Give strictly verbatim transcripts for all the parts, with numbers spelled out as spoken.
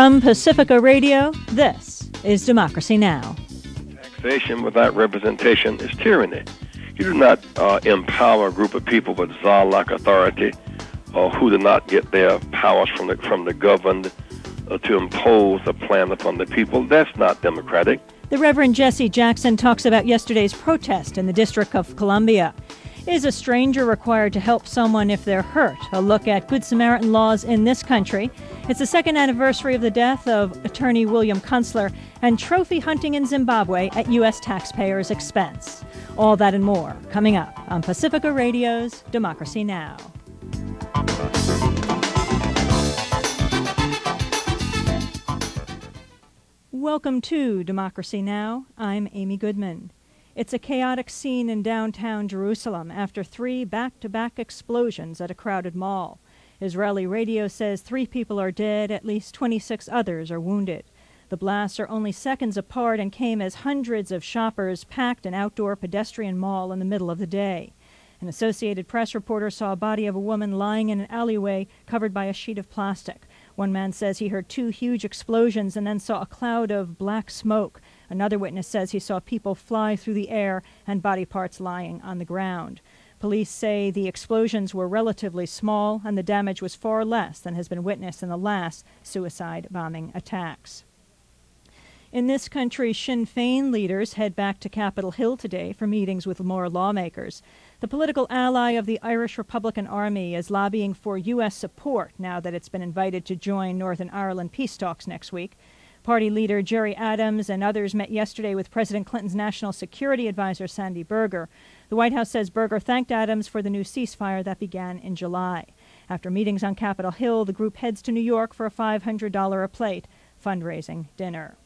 From Pacifica Radio, this is Democracy Now! Taxation without representation is tyranny. You do not uh, empower a group of people with czar-like authority uh, who do not get their powers from the, from the governed uh, to impose a plan upon the people. That's not democratic. The Reverend Jesse Jackson talks about yesterday's protest in the District of Columbia. Is a stranger required to help someone if they're hurt? A look at Good Samaritan laws in this country. It's the second anniversary of the death of attorney William Kunstler, and trophy hunting in Zimbabwe at U S taxpayers' expense. All that and more coming up on Pacifica Radio's Democracy Now! Welcome to Democracy Now! I'm Amy Goodman. It's a chaotic scene in downtown Jerusalem after three back-to-back explosions at a crowded mall. Israeli radio says three people are dead, at least twenty-six others are wounded. The blasts are only seconds apart and came as hundreds of shoppers packed an outdoor pedestrian mall in the middle of the day. An Associated Press reporter saw a body of a woman lying in an alleyway covered by a sheet of plastic. One man says he heard two huge explosions and then saw a cloud of black smoke. Another witness says he saw people fly through the air and body parts lying on the ground. Police say the explosions were relatively small and the damage was far less than has been witnessed in the last suicide bombing attacks. In this country, Sinn Féin leaders head back to Capitol Hill today for meetings with more lawmakers. The political ally of the Irish Republican Army is lobbying for U S support now that it's been invited to join Northern Ireland peace talks next week. Party leader Gerry Adams and others met yesterday with President Clinton's national security advisor Sandy Berger. The White House says Berger thanked Adams for the new ceasefire that began in July. After meetings on Capitol Hill, the group heads to New York for a five hundred dollars a plate fundraising dinner.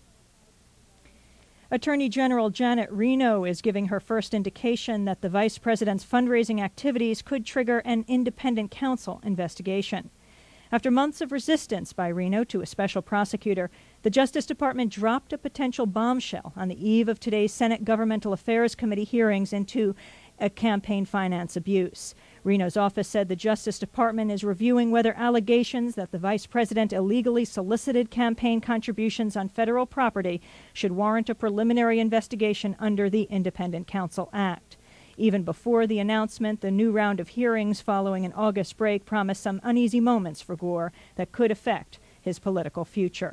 Attorney General Janet Reno is giving her first indication that the vice president's fundraising activities could trigger an independent counsel investigation. After months of resistance by Reno to a special prosecutor, the Justice Department dropped a potential bombshell on the eve of today's Senate Governmental Affairs Committee hearings into a campaign finance abuse. Reno's office said the Justice Department is reviewing whether allegations that the vice president illegally solicited campaign contributions on federal property should warrant a preliminary investigation under the Independent Counsel Act. Even before the announcement, the new round of hearings following an August break promised some uneasy moments for Gore that could affect his political future.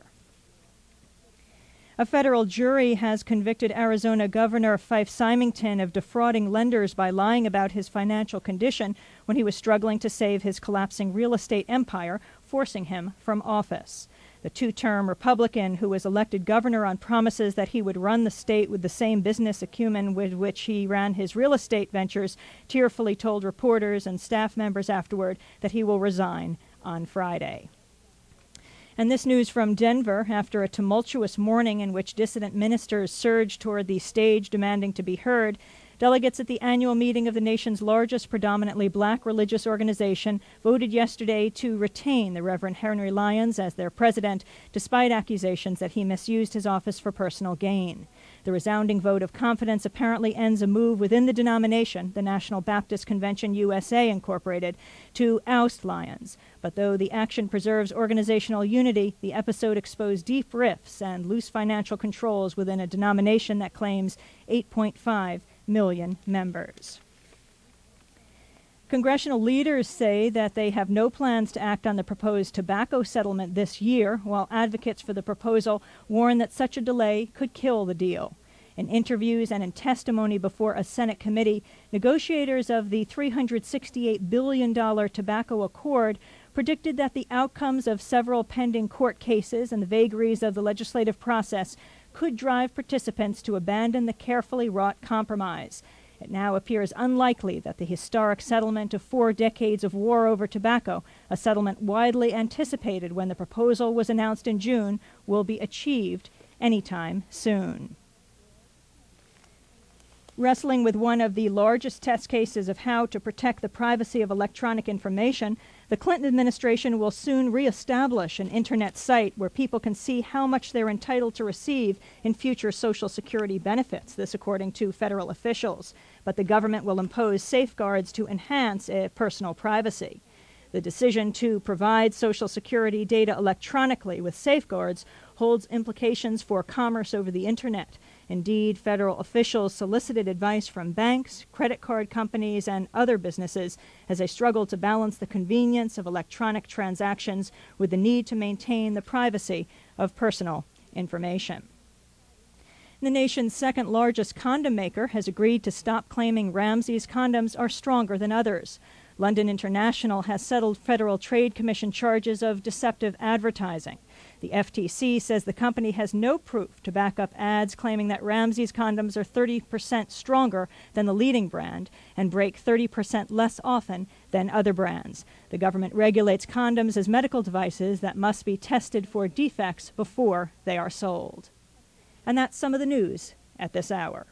A federal jury has convicted Arizona Governor Fife Symington of defrauding lenders by lying about his financial condition when he was struggling to save his collapsing real estate empire, forcing him from office. The two-term Republican who was elected governor on promises that he would run the state with the same business acumen with which he ran his real estate ventures tearfully told reporters and staff members afterward that he will resign on Friday. And this news from Denver, after a tumultuous morning in which dissident ministers surged toward the stage demanding to be heard, delegates at the annual meeting of the nation's largest predominantly black religious organization voted yesterday to retain the Reverend Henry Lyons as their president, despite accusations that he misused his office for personal gain. The resounding vote of confidence apparently ends a move within the denomination, the National Baptist Convention U S A Incorporated, to oust Lyons. But though the action preserves organizational unity, the episode exposed deep rifts and loose financial controls within a denomination that claims eight point five million members. Congressional leaders say that they have no plans to act on the proposed tobacco settlement this year, while advocates for the proposal warn that such a delay could kill the deal. In interviews and in testimony before a Senate committee, negotiators of the three hundred sixty-eight billion dollars tobacco accord predicted that the outcomes of several pending court cases and the vagaries of the legislative process could drive participants to abandon the carefully wrought compromise. It now appears unlikely that the historic settlement of four decades of war over tobacco, a settlement widely anticipated when the proposal was announced in June, will be achieved anytime soon. Wrestling with one of the largest test cases of how to protect the privacy of electronic information, the Clinton administration will soon reestablish an internet site where people can see how much they're entitled to receive in future Social Security benefits, this according to federal officials. But the government will impose safeguards to enhance uh, personal privacy. The decision to provide Social Security data electronically with safeguards holds implications for commerce over the Internet. Indeed, federal officials solicited advice from banks, credit card companies, and other businesses as they struggle to balance the convenience of electronic transactions with the need to maintain the privacy of personal information. The nation's second largest condom maker has agreed to stop claiming Ramsey's condoms are stronger than others. London International has settled Federal Trade Commission charges of deceptive advertising. The F T C says the company has no proof to back up ads claiming that Ramsey's condoms are thirty percent stronger than the leading brand and break thirty percent less often than other brands. The government regulates condoms as medical devices that must be tested for defects before they are sold. And that's some of the news at this hour.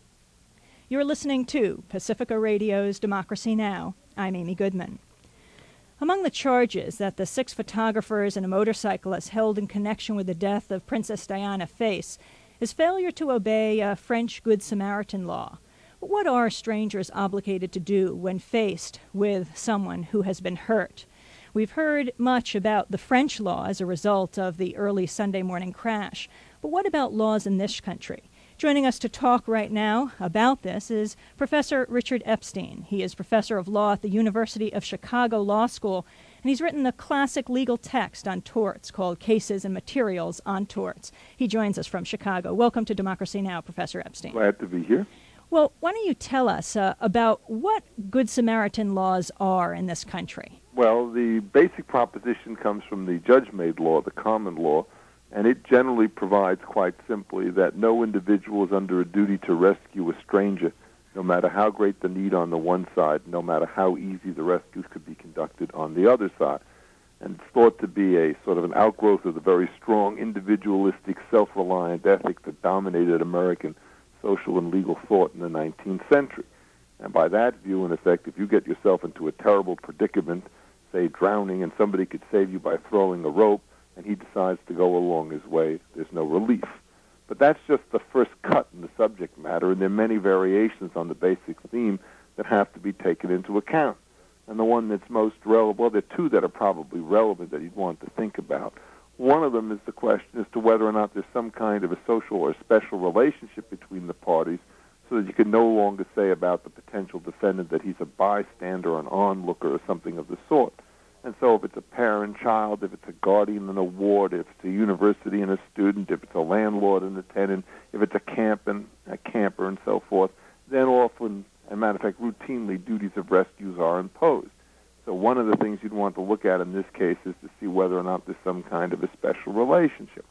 You're listening to Pacifica Radio's Democracy Now! I'm Amy Goodman. Among the charges that the six photographers and a motorcyclist held in connection with the death of Princess Diana face is failure to obey a French Good Samaritan law. But what are strangers obligated to do when faced with someone who has been hurt? We've heard much about the French law as a result of the early Sunday morning crash. But what about laws in this country? Joining us to talk right now about this is Professor Richard Epstein. He is professor of law at the University of Chicago Law School, and he's written a classic legal text on torts called Cases and Materials on Torts. He joins us from Chicago. Welcome to Democracy Now!, Professor Epstein. Glad to be here. Well, why don't you tell us uh, about what Good Samaritan laws are in this country? Well, the basic proposition comes from the judge-made law, the common law, and it generally provides quite simply that no individual is under a duty to rescue a stranger, no matter how great the need on the one side, no matter how easy the rescues could be conducted on the other side. And it's thought to be a sort of an outgrowth of the very strong individualistic, self-reliant ethic that dominated American social and legal thought in the nineteenth century. And by that view, in effect, if you get yourself into a terrible predicament, say drowning, and somebody could save you by throwing a rope, and he decides to go along his way, there's no relief. But that's just the first cut in the subject matter, and there are many variations on the basic theme that have to be taken into account. And the one that's most relevant, well, there are two that are probably relevant that you'd want to think about. One of them is the question as to whether or not there's some kind of a social or special relationship between the parties so that you can no longer say about the potential defendant that he's a bystander, an onlooker, or something of the sort. And so if it's a parent-child, if it's a guardian and a ward, if it's a university and a student, if it's a landlord and a tenant, if it's a camp and a camper and so forth, then often, as a matter of fact, routinely, duties of rescues are imposed. So one of the things you'd want to look at in this case is to see whether or not there's some kind of a special relationship.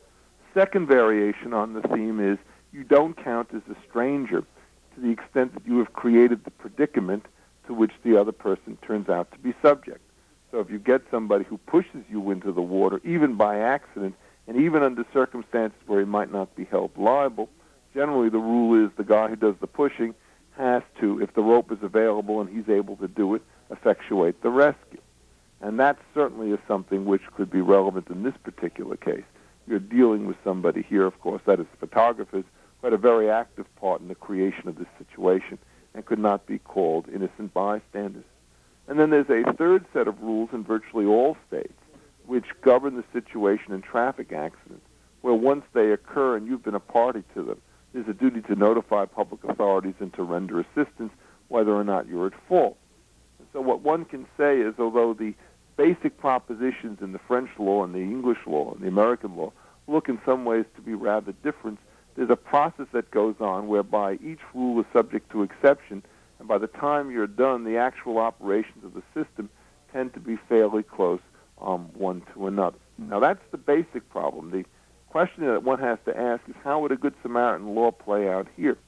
Second variation on the theme is you don't count as a stranger to the extent that you have created the predicament to which the other person turns out to be subject. So if you get somebody who pushes you into the water, even by accident, and even under circumstances where he might not be held liable, generally the rule is the guy who does the pushing has to, if the rope is available and he's able to do it, effectuate the rescue. And that certainly is something which could be relevant in this particular case. You're dealing with somebody here, of course, that is photographers, who had a very active part in the creation of this situation and could not be called innocent bystanders. And then there's a third set of rules in virtually all states which govern the situation in traffic accidents, where once they occur and you've been a party to them, there's a duty to notify public authorities and to render assistance whether or not you're at fault. And so what one can say is, although the basic propositions in the French law and the English law and the American law look in some ways to be rather different, there's a process that goes on whereby each rule is subject to exception, and by the time you're done, the actual operations of the system tend to be fairly close um, one to another. Now, that's the basic problem. The question that one has to ask is, how would a Good Samaritan law play out here?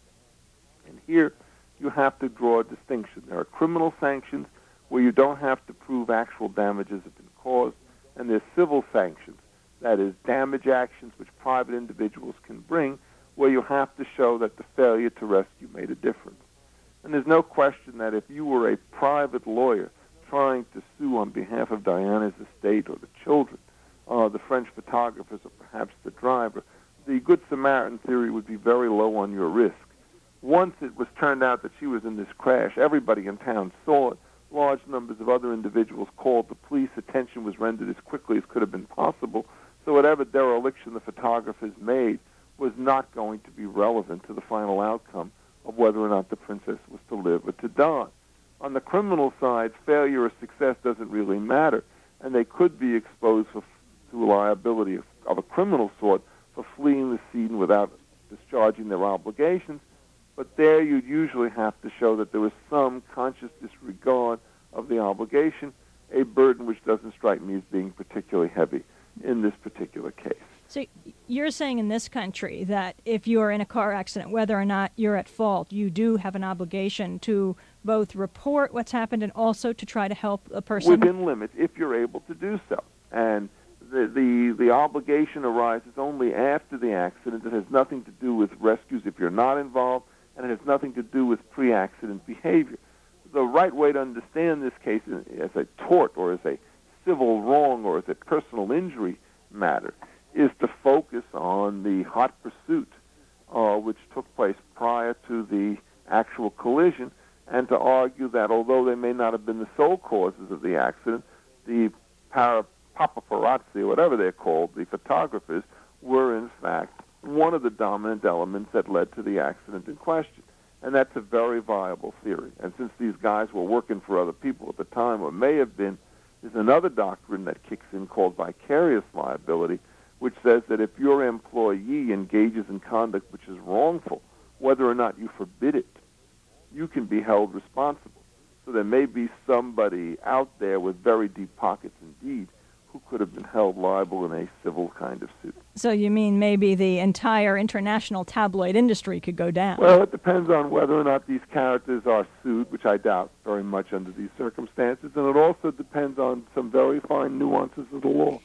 And here, you have to draw a distinction. There are criminal sanctions where you don't have to prove actual damages have been caused, and there's civil sanctions, that is, damage actions which private individuals can bring, where you have to show that the failure to rescue made a difference. And there's no question that if you were a private lawyer trying to sue on behalf of Diana's estate or the children, uh, the French photographers, or perhaps the driver, the Good Samaritan theory would be very low on your risk. Once it was turned out that she was in this crash, everybody in town saw it. large numbers of other individuals called the police. Attention was rendered as quickly as could have been possible. So whatever dereliction the photographers made was not going to be relevant to the final outcome of whether or not the princess was to live or to die. On the criminal side, failure or success doesn't really matter, and they could be exposed for, to liability of, of a criminal sort for fleeing the scene without discharging their obligations. But there you'd usually have to show that there was some conscious disregard of the obligation, a burden which doesn't strike me as being particularly heavy in this particular case. So you're saying in this country that if you're in a car accident, whether or not you're at fault, you do have an obligation to both report what's happened and also to try to help a person? Within limits, if you're able to do so. And the, the, the obligation arises only after the accident. It has nothing to do with rescues if you're not involved, and it has nothing to do with pre-accident behavior. The right way to understand this case as a tort or as a civil wrong or as a personal injury matter is to focus on the hot pursuit uh, which took place prior to the actual collision, and to argue that although they may not have been the sole causes of the accident, the para, paparazzi, or whatever they're called, the photographers, were in fact one of the dominant elements that led to the accident in question. And that's a very viable theory. And since these guys were working for other people at the time, or may have been, there's another doctrine that kicks in called vicarious liability, which says that if your employee engages in conduct which is wrongful, whether or not you forbid it, you can be held responsible. So there may be somebody out there with very deep pockets indeed who could have been held liable in a civil kind of suit. So you mean maybe the entire international tabloid industry could go down? Well, it depends on whether or not these characters are sued, which I doubt very much under these circumstances, and it also depends on some very fine nuances of the law.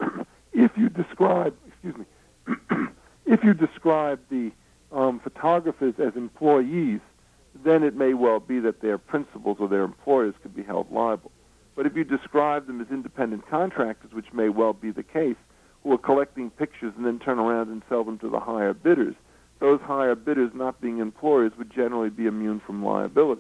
If you describe, excuse me, if you describe the um, photographers as employees, then it may well be that their principals or their employers could be held liable. But if you describe them as independent contractors, which may well be the case, who are collecting pictures and then turn around and sell them to the higher bidders, those higher bidders, not being employers, would generally be immune from liability.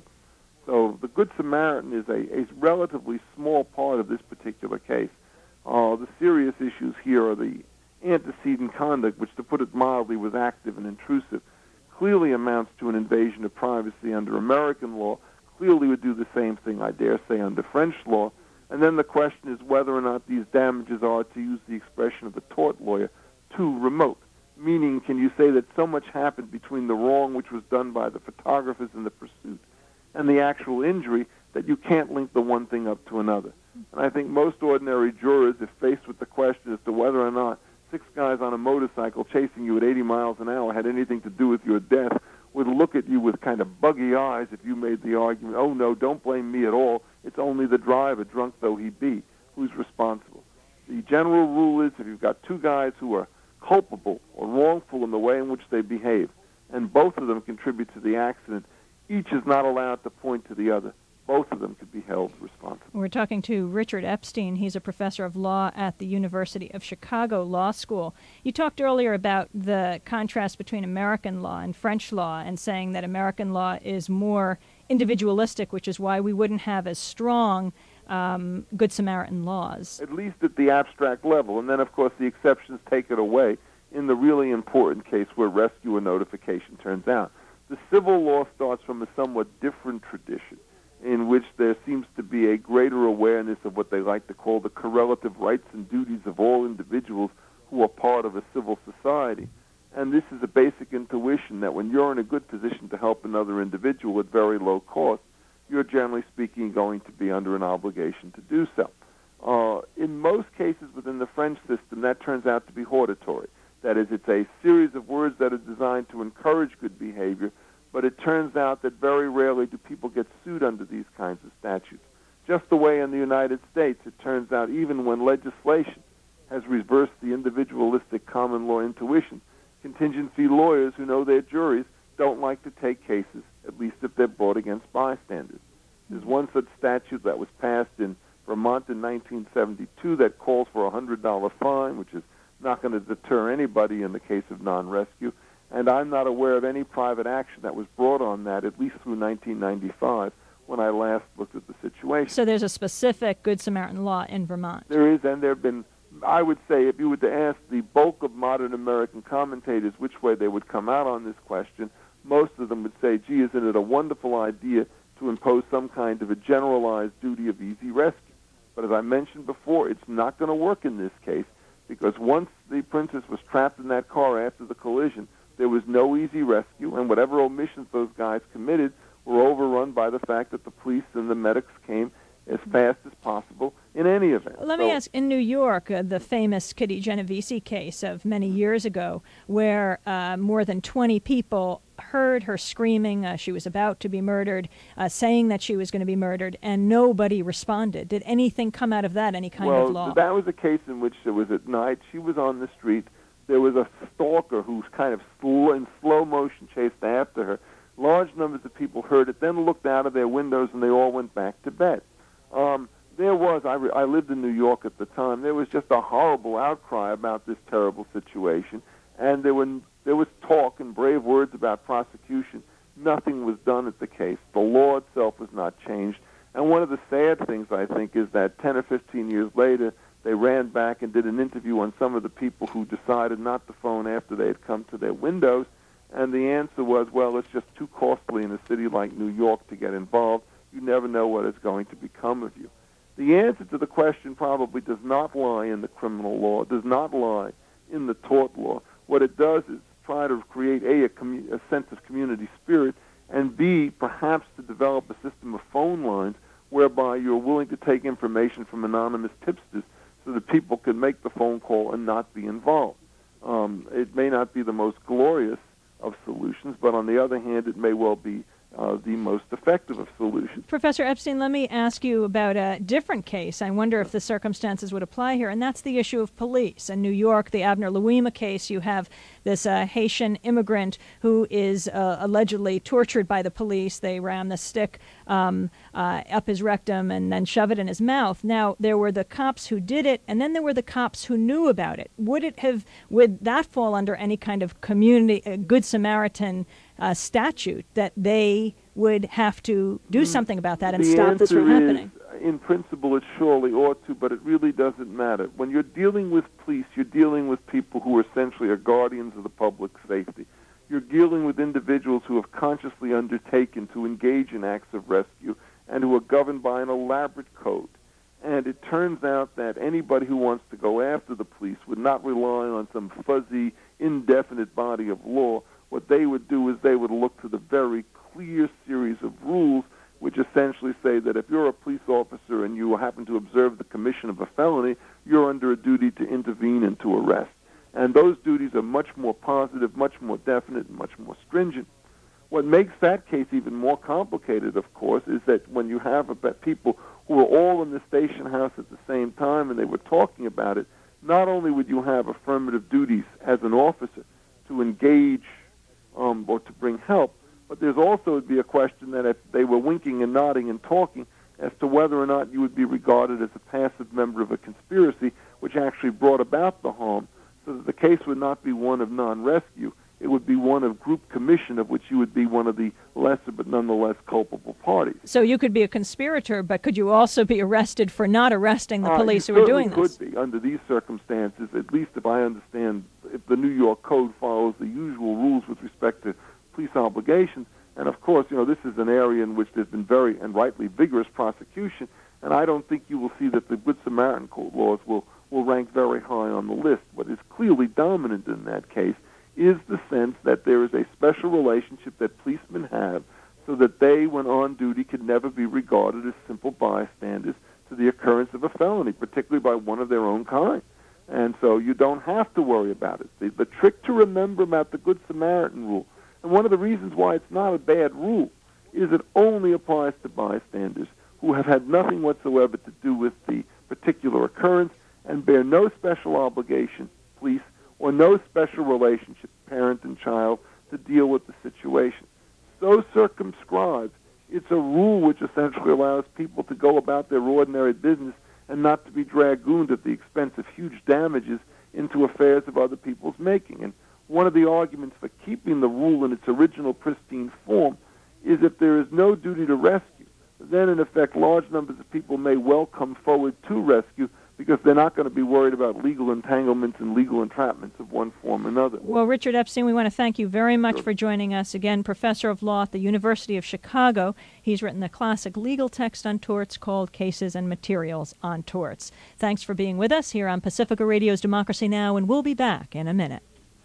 So the Good Samaritan is a, a relatively small part of this particular case. Uh, the serious issues here are the antecedent conduct, which, to put it mildly, was active and intrusive, clearly amounts to an invasion of privacy under American law, clearly would do the same thing, I dare say, under French law. And then the question is whether or not these damages are, to use the expression of the tort lawyer, too remote. Meaning, can you say that so much happened between the wrong which was done by the photographers in the pursuit and the actual injury that you can't link the one thing up to another? And I think most ordinary jurors, if faced with the question as to whether or not six guys on a motorcycle chasing you at eighty miles an hour had anything to do with your death, would look at you with kind of buggy eyes if you made the argument, oh, no, don't blame me at all. It's only the driver, drunk though he be, who's responsible. The general rule is if you've got two guys who are culpable or wrongful in the way in which they behave, and both of them contribute to the accident, each is not allowed to point to the other. Both of them could be held responsible. We're talking to Richard Epstein. He's a professor of law at the University of Chicago Law School. You talked earlier about the contrast between American law and French law and saying that American law is more individualistic, which is why we wouldn't have as strong um, Good Samaritan laws. At least at the abstract level. And then, of course, the exceptions take it away in the really important case where rescue or notification turns out. The civil law starts from a somewhat different tradition, in which there seems to be a greater awareness of what they like to call the correlative rights and duties of all individuals who are part of a civil society. And this is a basic intuition that when you're in a good position to help another individual at very low cost, you're generally speaking going to be under an obligation to do so. Uh, in most cases within the French system, that turns out to be hortatory. That is, it's a series of words that are designed to encourage good behavior, but it turns out that very rarely do people get sued under these kinds of statutes. Just the way in the United States, it turns out even when legislation has reversed the individualistic common law intuition, contingency lawyers who know their juries don't like to take cases, at least if they're brought against bystanders. There's one such statute that was passed in Vermont in nineteen seventy-two that calls for a one hundred dollars fine, which is not going to deter anybody in the case of non-rescue. And I'm not aware of any private action that was brought on that, at least through nineteen ninety-five, when I last looked at the situation. So there's a specific Good Samaritan law in Vermont. There is, and there have been, I would say, if you were to ask the bulk of modern American commentators which way they would come out on this question, most of them would say, gee, isn't it a wonderful idea to impose some kind of a generalized duty of easy rescue? But as I mentioned before, it's not going to work in this case, because once the princess was trapped in that car after the collision, there was no easy rescue, and whatever omissions those guys committed were overrun by the fact that the police and the medics came as fast as possible in any event. Let so, me ask, in New York, uh, the famous Kitty Genovese case of many years ago, where uh, more than twenty people heard her screaming uh, she was about to be murdered, uh, saying that she was going to be murdered, and nobody responded. Did anything come out of that, any kind well, of law? Well, that was a case in which it was at night. She was on the street. There was a stalker who kind of sl- in slow motion chased after her. Large numbers of people heard it, then looked out of their windows, and they all went back to bed. Um, there was, I, re- I lived in New York at the time, there was just a horrible outcry about this terrible situation, and there were there was talk and brave words about prosecution. Nothing was done at the case. The law itself was not changed. And one of the sad things, I think, is that ten or fifteen years later, they ran back and did an interview on some of the people who decided not to phone after they had come to their windows, and the answer was, well, it's just too costly in a city like New York to get involved. You never know what is going to become of you. The answer to the question probably does not lie in the criminal law, does not lie in the tort law. What it does is try to create, A, a, commu- a sense of community spirit, and B, perhaps to develop a system of phone lines whereby you're willing to take information from anonymous tipsters so that people can make the phone call and not be involved. Um, it may not be the most glorious of solutions, but on the other hand, it may well be Uh, the most effective of solutions. Professor Epstein, let me ask you about a different case. I wonder if the circumstances would apply here, and that's the issue of police. In New York, the Abner Louima case, you have this uh, Haitian immigrant who is uh, allegedly tortured by the police. They ram the stick um, uh, up his rectum and then shove it in his mouth. Now, there were the cops who did it, and then there were the cops who knew about it. Would it have, would that fall under any kind of community, uh, Good Samaritan Uh, statute that they would have to do something about that and the stop this from happening? Is, in principle, it surely ought to, but it really doesn't matter. When you're dealing with police, you're dealing with people who essentially are guardians of the public safety. You're dealing with individuals who have consciously undertaken to engage in acts of rescue and who are governed by an elaborate code. And it turns out that anybody who wants to go after the police would not rely on some fuzzy, indefinite body of law. What they would do is they would look to the very clear series of rules which essentially say that if you're a police officer and you happen to observe the commission of a felony, you're under a duty to intervene and to arrest. And those duties are much more positive, much more definite, and much more stringent. What makes that case even more complicated, of course, is that when you have about people who are all in the station house at the same time and they were talking about it, not only would you have affirmative duties as an officer to engage Um, or to bring help, but there's also would be a question that if they were winking and nodding and talking as to whether or not you would be regarded as a passive member of a conspiracy which actually brought about the harm, so that the case would not be one of non-rescue. It would be one of group commission, of which you would be one of the lesser but nonetheless culpable parties. So you could be a conspirator, but could you also be arrested for not arresting the Uh, police you who were doing certainly this? could be under these circumstances, at least if I understand, if the New York Code follows the usual rules with respect to police obligations. And of course, you know, this is an area in which there's been very and rightly vigorous prosecution, and I don't think you will see that the Good Samaritan Code laws will, will rank very high on the list. What is clearly dominant in that case is the sense that there is a special relationship that policemen have so that they, when on duty, could never be regarded as simple bystanders to the occurrence of a felony, particularly by one of their own kind. And so you don't have to worry about it. The, the trick to remember about the Good Samaritan rule, and one of the reasons why it's not a bad rule, is it only applies to bystanders who have had nothing whatsoever to do with the particular occurrence and bear no special obligation, police, or no special relationship, parent and child, to deal with the situation. So circumscribed, it's a rule which essentially allows people to go about their ordinary business and not to be dragooned at the expense of huge damages into affairs of other people's making. And one of the arguments for keeping the rule in its original pristine form is if there is no duty to rescue, then in effect large numbers of people may well come forward to rescue because they're not going to be worried about legal entanglements and legal entrapments of one form or another. Well, Richard Epstein, we want to thank you very much Sure. for joining us. Again, professor of law at the University of Chicago. He's written a classic legal text on torts called Cases and Materials on Torts. Thanks for being with us here on Pacifica Radio's Democracy Now!, and we'll be back in a minute.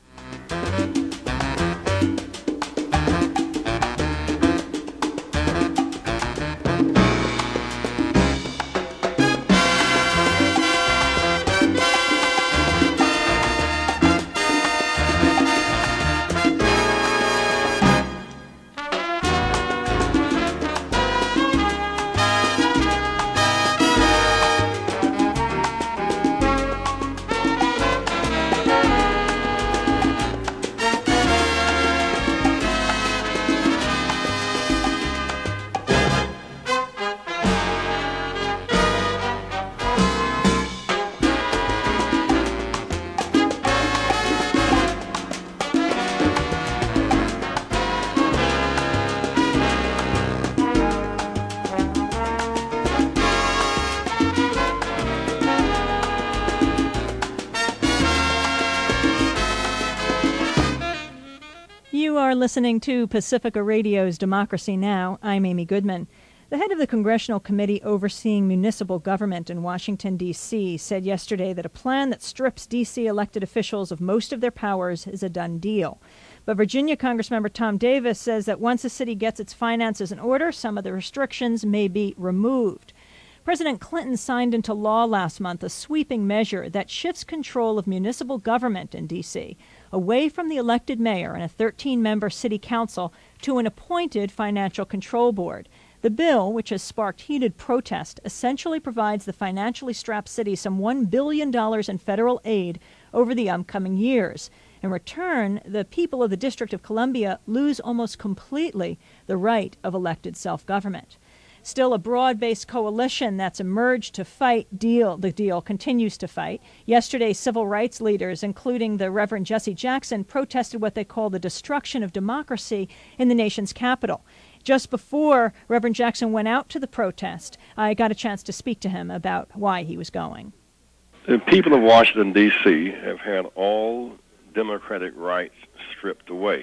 You are listening to Pacifica Radio's Democracy Now! I'm Amy Goodman. The head of the Congressional Committee overseeing municipal government in Washington, D C, said yesterday that a plan that strips D C elected officials of most of their powers is a done deal. But Virginia Congressmember Tom Davis says that once a city gets its finances in order, some of the restrictions may be removed. President Clinton signed into law last month a sweeping measure that shifts control of municipal government in D C away from the elected mayor and a thirteen-member city council to an appointed financial control board. The bill, which has sparked heated protest, essentially provides the financially strapped city some one billion dollars in federal aid over the upcoming years. In return, the people of the District of Columbia lose almost completely the right of elected self-government. Still, a broad-based coalition that's emerged to fight deal the deal continues to fight. Yesterday, civil rights leaders, including the Reverend Jesse Jackson, protested what they call the destruction of democracy in the nation's capital. Just before Reverend Jackson went out to the protest, I got a chance to speak to him about why he was going. The people of Washington, D C have had all democratic rights stripped away.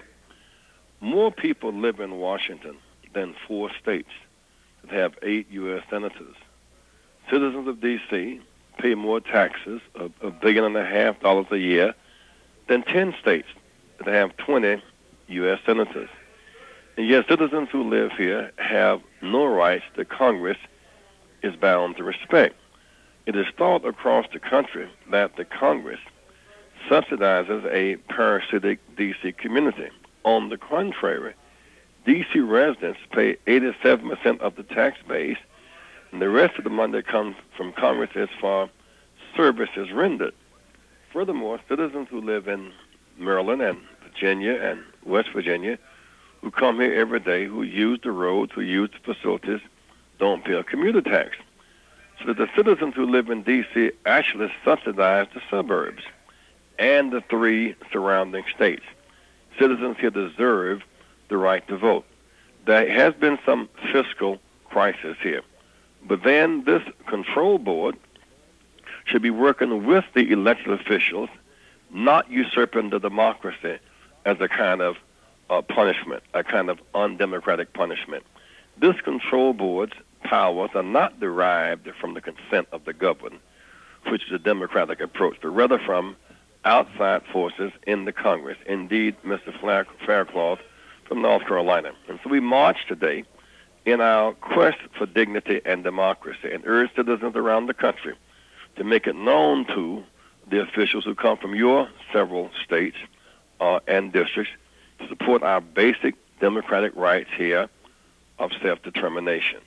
More people live in Washington than four states that have eight U S senators. Citizens of D C pay more taxes, a, a billion and a half dollars a year, than ten states that have twenty U S senators. And yet citizens who live here have no rights that Congress is bound to respect. It is thought across the country that the Congress subsidizes a parasitic D C community. On the contrary, D C residents pay eighty-seven percent of the tax base, and the rest of the money that comes from Congress is for services rendered. Furthermore, citizens who live in Maryland and Virginia and West Virginia, who come here every day, who use the roads, who use the facilities, don't pay a commuter tax. So that the citizens who live in D C actually subsidize the suburbs and the three surrounding states. Citizens here deserve the right to vote. There has been some fiscal crisis here. But then this control board should be working with the elected officials, not usurping the democracy as a kind of uh, punishment, a kind of undemocratic punishment. This control board's powers are not derived from the consent of the governed, which is a democratic approach, but rather from outside forces in the Congress. Indeed, Mister Faircloth from North Carolina. And so we march today in our quest for dignity and democracy and urge citizens around the country to make it known to the officials who come from your several states uh, and districts to support our basic democratic rights here of self-determination.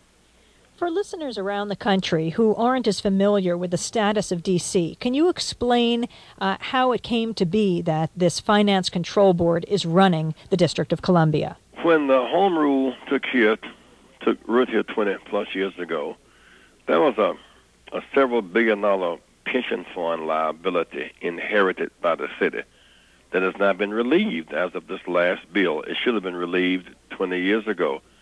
For listeners around the country who aren't as familiar with the status of D C, can you explain uh, how it came to be that this Finance Control Board is running the District of Columbia? When the Home Rule took here, took root here twenty plus years ago, there was a, a several billion dollar pension fund liability inherited by the city that has not been relieved as of this last bill. It should have been relieved twenty years ago.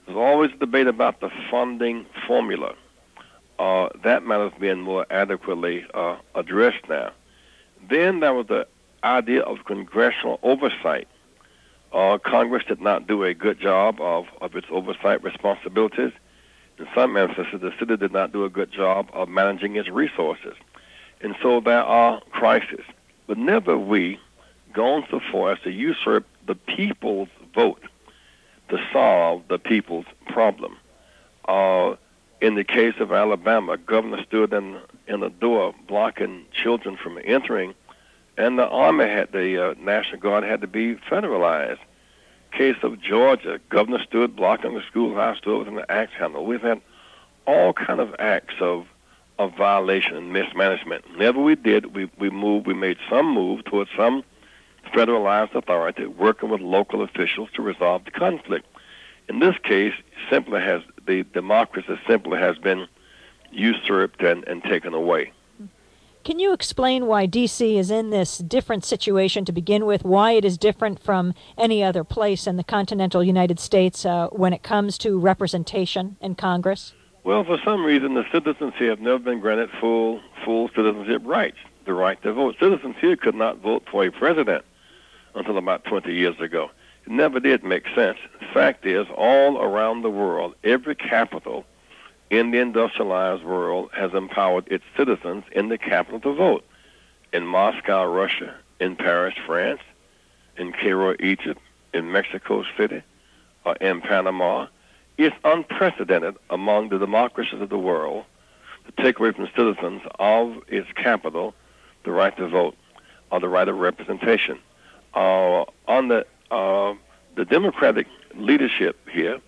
There's always a debate about the funding formula. Uh, that matter is being more adequately uh, addressed now. Then there was the idea of congressional oversight. Uh, Congress did not do a good job of, of its oversight responsibilities. In some instances, the city did not do a good job of managing its resources. And so there are crises. But never have we gone so far as to usurp the people's vote to solve the people's problem. Uh, in the case of Alabama, a governor stood in, in the door blocking children from entering, and the Army had, the uh, National Guard had to be federalized. Case of Georgia, governor stood blocking the schoolhouse door with an axe handle. We've had all kind of acts of of violation and mismanagement. Whenever we did, we, we moved, we made some move towards some federalized authority working with local officials to resolve the conflict. In this case, simply has the democracy simply has been usurped and, and taken away. Can you explain why D C is in this different situation to begin with, why it is different from any other place in the continental United States uh, when it comes to representation in Congress? Well, for some reason, the citizens here have never been granted full full citizenship rights, the right to vote. Citizens here could not vote for a president until about twenty years ago. It never did make sense. The fact is, all around the world, every capital in the industrialized world has empowered its citizens in the capital to vote. In Moscow, Russia, in Paris, France, in Cairo, Egypt, in Mexico City, or in Panama. It's unprecedented among the democracies of the world to take away from citizens of its capital the right to vote or the right of representation. Uh, on the uh, the Democratic leadership here,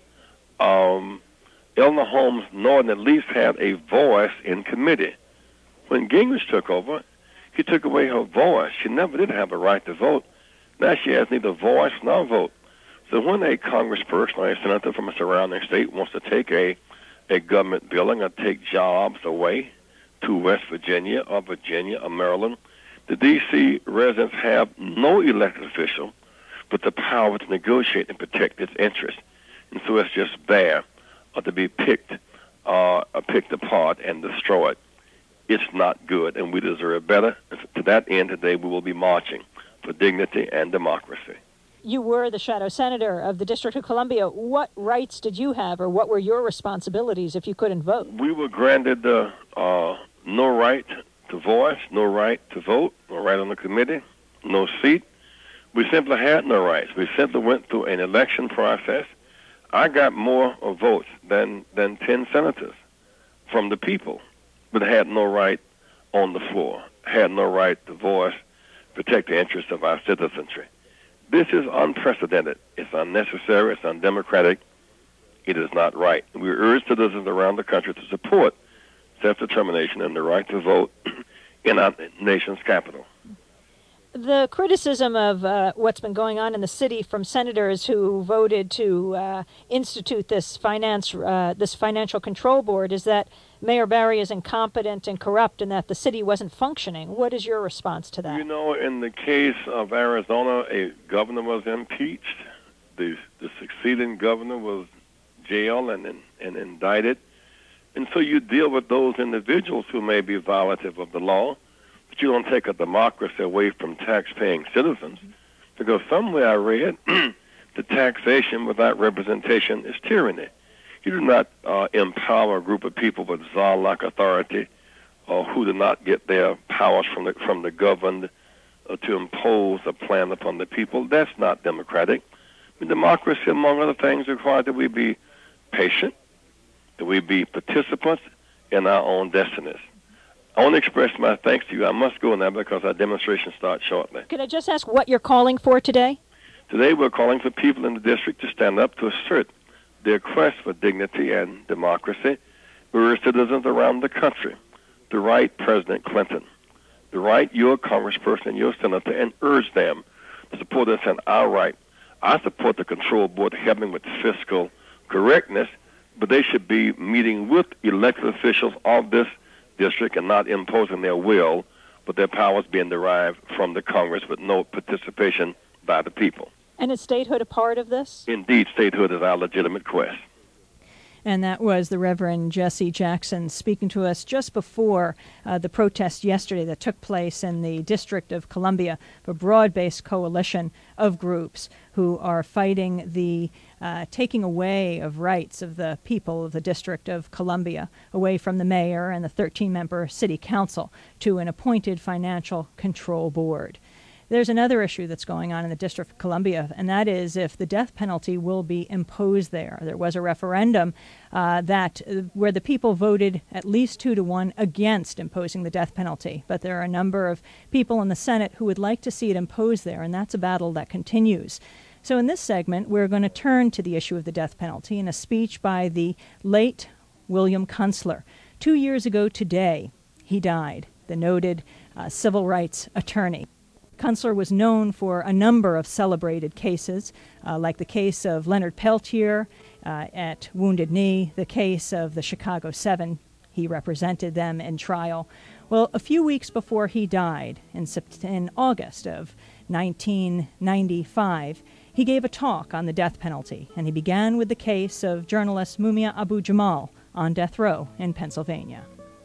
um, Eleanor Holmes Norton at least had a voice in committee. When Gingrich took over, he took away her voice. She never did have a right to vote. Now she has neither voice nor vote. So when a congressperson or a senator from a surrounding state wants to take a, a government building or take jobs away to West Virginia or Virginia or Maryland, the D C residents have no elected official but the power to negotiate and protect its interests. And so it's just there or to be picked, uh, picked apart and destroyed. It's not good, and we deserve better. And to that end, today we will be marching for dignity and democracy. You were the shadow senator of the District of Columbia. What rights did you have, or what were your responsibilities if you couldn't vote? We were granted uh, uh, no right to voice, no right to vote, no right on the committee, no seat. We simply had no rights. We simply went through an election process. I got more votes than, than ten senators from the people, but had no right on the floor, had no right to voice, protect the interests of our citizenry. This is unprecedented. It's unnecessary. It's undemocratic. It is not right. We urge citizens around the country to support self-determination and the right to vote in our nation's capital. The criticism of uh, what's been going on in the city from senators who voted to uh, institute this finance, uh, this financial control board is that Mayor Barry is incompetent and corrupt and that the city wasn't functioning. What is your response to that? You know, in the case of Arizona, a governor was impeached. The, the succeeding governor was jailed and, and, and indicted. And so you deal with those individuals who may be violative of the law, but you don't take a democracy away from tax-paying citizens. Because somewhere I read the taxation without representation is tyranny. You do not uh, empower a group of people with czar-like authority or who do not get their powers from the, from the governed uh, to impose a plan upon the people. That's not democratic. I mean, democracy, among other things, requires that we be patient, that we be participants in our own destinies. I want to express my thanks to you. I must go now because our demonstration starts shortly. Can I just ask what you're calling for today? Today we're calling for people in the district to stand up to assert their quest for dignity and democracy. We urge citizens around the country to write President Clinton, to write your congressperson and your senator, and urge them to support us in our right. I support the control board helping with fiscal correctness, but they should be meeting with elected officials of this district and not imposing their will, but their powers being derived from the Congress with no participation by the people. And is statehood a part of this? Indeed, statehood is our legitimate quest. And that was the Reverend Jesse Jackson speaking to us just before uh, the protest yesterday that took place in the District of Columbia, a broad-based coalition of groups who are fighting the uh, taking away of rights of the people of the District of Columbia, away from the mayor and the thirteen-member city council to an appointed financial control board. There's another issue that's going on in the District of Columbia, and that is if the death penalty will be imposed there. There was a referendum uh, that uh, where the people voted at least two to one against imposing the death penalty, but there are a number of people in the Senate who would like to see it imposed there, and that's a battle that continues. So in this segment, we're going to turn to the issue of the death penalty in a speech by the late William Kunstler. Two years ago today, he died, the noted uh, civil rights attorney. Kunstler was known for a number of celebrated cases, uh, like the case of Leonard Peltier uh, at Wounded Knee, the case of the Chicago Seven. He represented them in trial. Well, a few weeks before he died, in, Sept- in August of nineteen ninety-five, he gave a talk on the death penalty, and he began with the case of journalist Mumia Abu-Jamal on death row in Pennsylvania.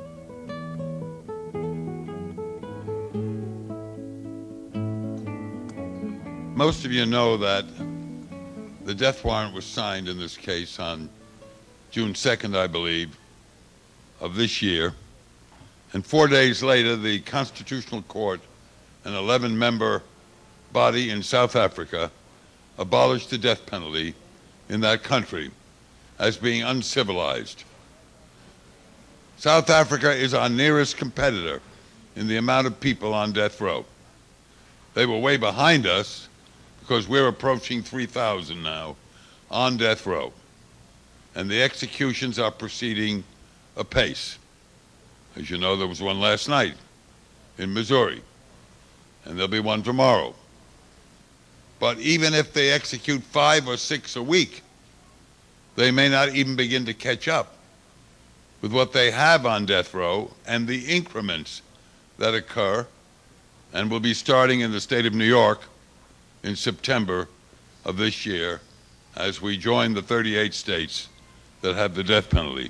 Most of you know that the death warrant was signed in this case on June second, I believe, of this year. And four days later, the Constitutional Court, an eleven-member body in South Africa, abolished the death penalty in that country as being uncivilized. South Africa is our nearest competitor in the amount of people on death row. They were way behind us, because we're approaching three thousand now on death row. And the executions are proceeding apace. As you know, there was one last night in Missouri, and there'll be one tomorrow. But even if they execute five or six a week, they may not even begin to catch up with what they have on death row and the increments that occur, and will be starting in the state of New York in September of this year as we join the thirty-eight states that have the death penalty.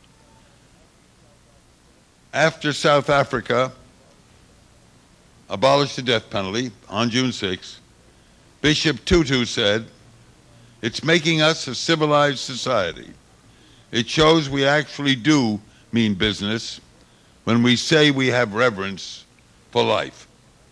After South Africa abolished the death penalty on June sixth, Bishop Tutu said, "It's making us a civilized society. It shows we actually do mean business when we say we have reverence for life."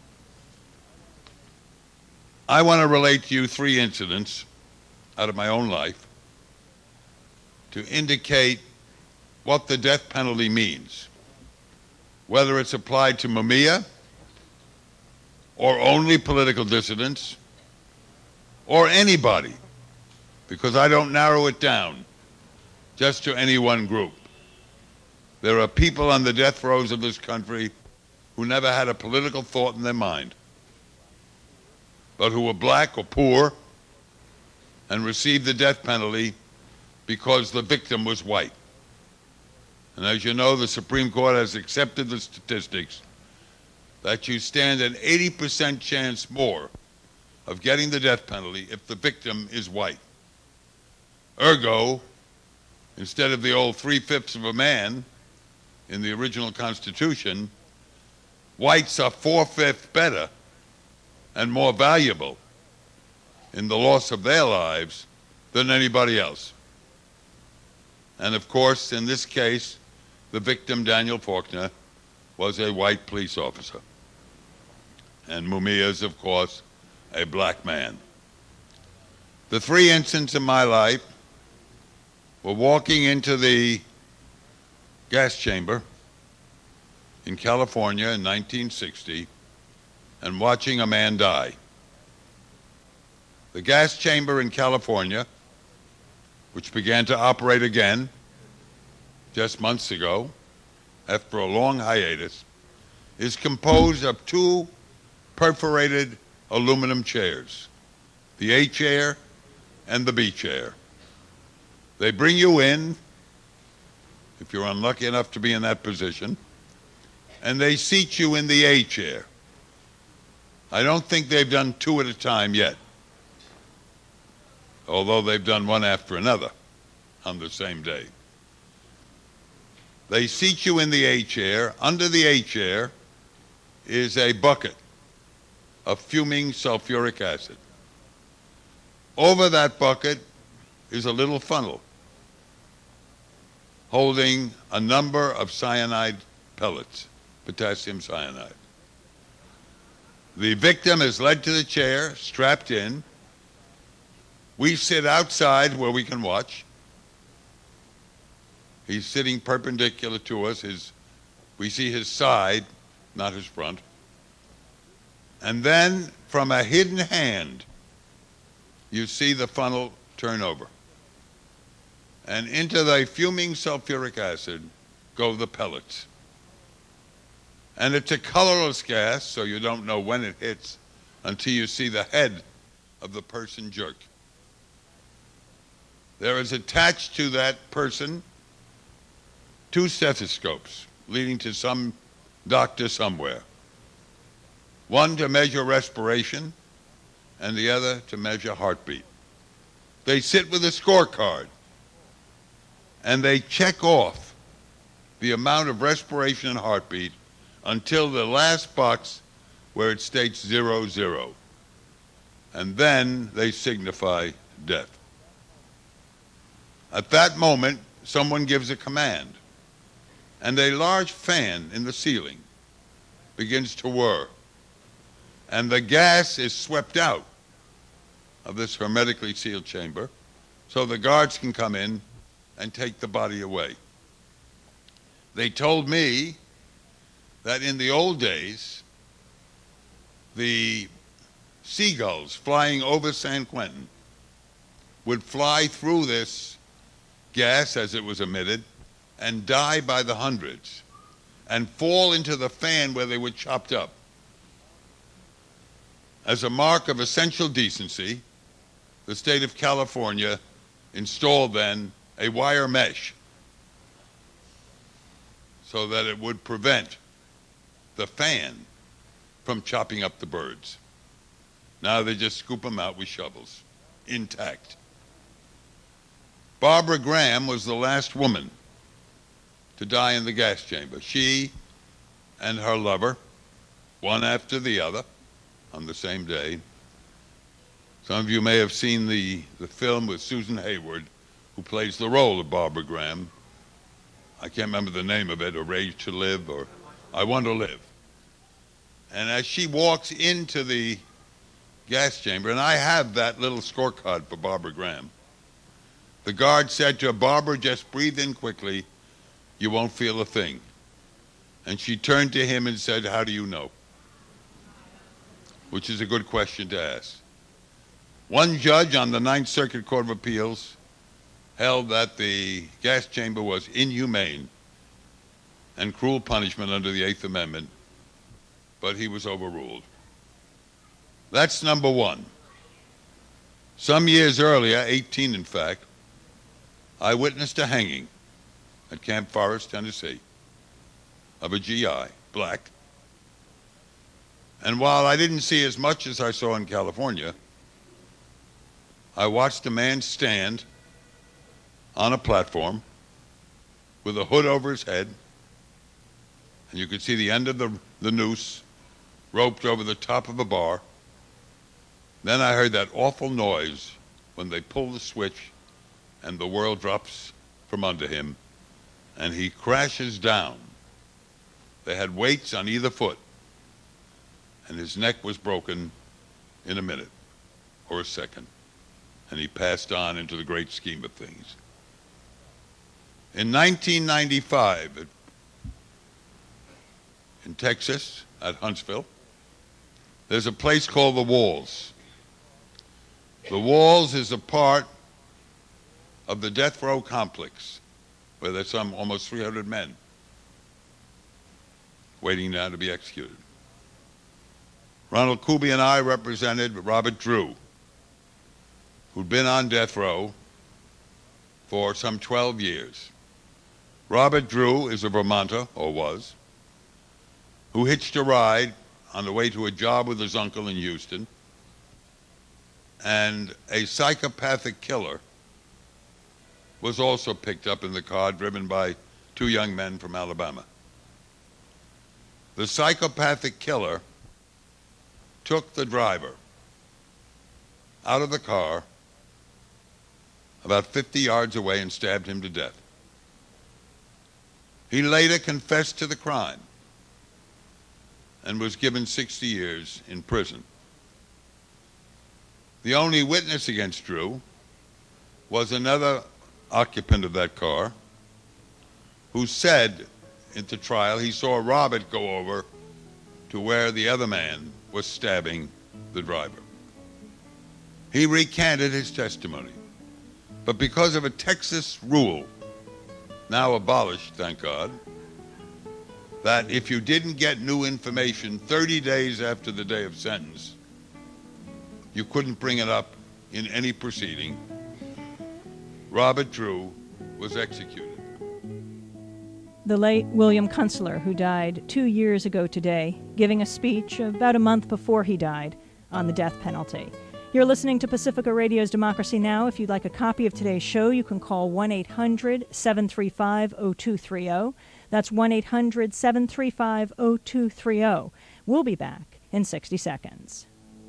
I want to relate to you three incidents out of my own life to indicate what the death penalty means, whether it's applied to Mumia or only political dissidents or anybody, because I don't narrow it down just to any one group. There are people on the death rows of this country who never had a political thought in their mind, but who were black or poor and received the death penalty because the victim was white. And as you know, the Supreme Court has accepted the statistics that you stand an eighty percent chance more of getting the death penalty if the victim is white. Ergo, instead of the old three-fifths of a man in the original Constitution, whites are four-fifths better and more valuable in the loss of their lives than anybody else. And of course, in this case, the victim, Daniel Faulkner, was a white police officer. And Mumia is, of course, a black man. The three incidents in my life were walking into the gas chamber in California in nineteen sixty and watching a man die. The gas chamber in California, which began to operate again just months ago after a long hiatus, is composed of two perforated aluminum chairs, the A chair and the B chair. They bring you in, if you're unlucky enough to be in that position, and they seat you in the A chair. I don't think they've done two at a time yet, although they've done one after another. on the same day. They seat you in the A chair. Under the A chair is a bucket of fuming sulfuric acid. Over that bucket is a little funnel holding a number of cyanide pellets, potassium cyanide. The victim is led to the chair, strapped in. We sit outside where we can watch. He's sitting perpendicular to us. His, we see his side, not his front. And then from a hidden hand, you see the funnel turn over. And into the fuming sulfuric acid go the pellets. And it's a colorless gas, so you don't know when it hits until you see the head of the person jerk. There is attached to that person two stethoscopes leading to some doctor somewhere. One to measure respiration and the other to measure heartbeat. They sit with a scorecard and they check off the amount of respiration and heartbeat until the last box where it states zero, zero. And then they signify death. At that moment, someone gives a command, and a large fan in the ceiling begins to whir, and the gas is swept out of this hermetically sealed chamber so the guards can come in and take the body away. They told me that in the old days, the seagulls flying over San Quentin would fly through this gas as it was emitted and die by the hundreds and fall into the fan where they were chopped up. As a mark of essential decency, the state of California installed then a wire mesh so that it would prevent the fan from chopping up the birds. Now they just scoop them out with shovels, intact. Barbara Graham was the last woman to die in the gas chamber. She and her lover, one after the other, on the same day. Some of you may have seen the, the film with Susan Hayward, who plays the role of Barbara Graham. I can't remember the name of it, or Rage to Live, or I Want to Live. And as she walks into the gas chamber, and I have that little scorecard for Barbara Graham, the guard said to her, "Barbara, just breathe in quickly. You won't feel a thing." And she turned to him and said, "How do you know?" Which is a good question to ask. One judge on the Ninth Circuit Court of Appeals held that the gas chamber was inhumane and cruel punishment under the Eighth Amendment, but he was overruled. That's number one. Some years earlier, eighteen in fact, I witnessed a hanging at Camp Forest, Tennessee, of a G I, black. And while I didn't see as much as I saw in California, I watched a man stand on a platform with a hood over his head, and you could see the end of the, the noose roped over the top of a bar. Then I heard that awful noise when they pull the switch and the world drops from under him and he crashes down. They had weights on either foot, and his neck was broken in a minute or a second, and he passed on into the great scheme of things. In nineteen ninety-five, in Texas, at Huntsville, there's a place called The Walls. The Walls is a part of the death row complex where there's some almost three hundred men waiting now to be executed. Ronald Kuby and I represented Robert Drew, who'd been on death row for some twelve years. Robert Drew is a Vermonter, or was, who hitched a ride on the way to a job with his uncle in Houston, and a psychopathic killer was also picked up in the car driven by two young men from Alabama. The psychopathic killer took the driver out of the car about fifty yards away and stabbed him to death. He later confessed to the crime and was given sixty years in prison. The only witness against Drew was another occupant of that car who said at the trial he saw Robert go over to where the other man was stabbing the driver. He recanted his testimony, but because of a Texas rule, now abolished, thank God, that if you didn't get new information thirty days after the day of sentence, you couldn't bring it up in any proceeding, Robert Drew was executed. The late William Kunstler, who died two years ago today, giving a speech about a month before he died on the death penalty. You're listening to Pacifica Radio's Democracy Now! If you'd like a copy of today's show, you can call one eight hundred seven three five oh two three oh. That's one eight hundred seven three five oh two three oh. We'll be back in sixty seconds.